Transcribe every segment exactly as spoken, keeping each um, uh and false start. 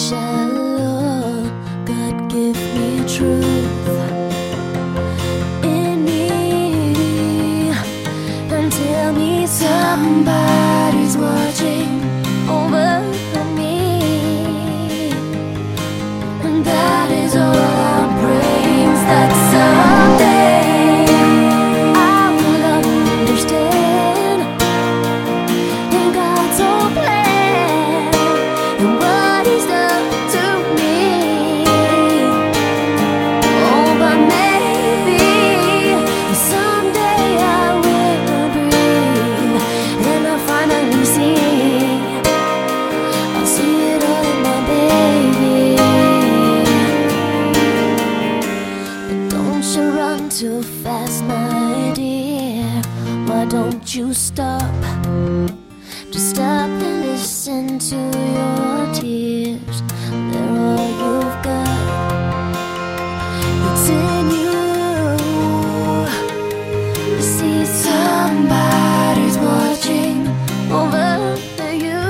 shallow. God, give me truth in me and tell me somebody's watching over me, and that is all I'm praying, that someday I will understand in God's whole plan and what He's done to me. Oh, but maybe someday I will breathe and I'll finally see. I'll see it all in my baby. But don't you run too fast, my dear. Why don't you stop? Just stop and listen to your tears. They're all you've got. It's in you. See, somebody's watching over you,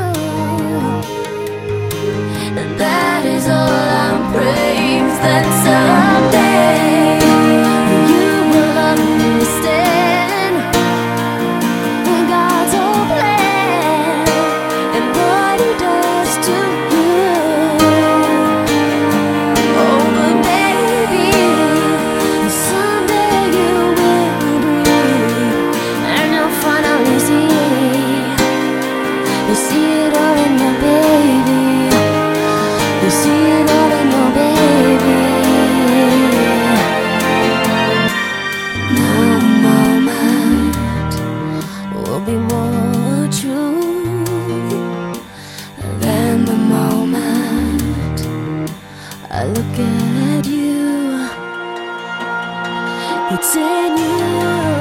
and that is all I'm praying, that someday you will understand when God's whole plan and what He does to you. Oh, but baby, someday you will breathe and you'll finally see. You see it all in your baby. You see it all in your baby. No moment will be more true than the moment I look at you. It's in you.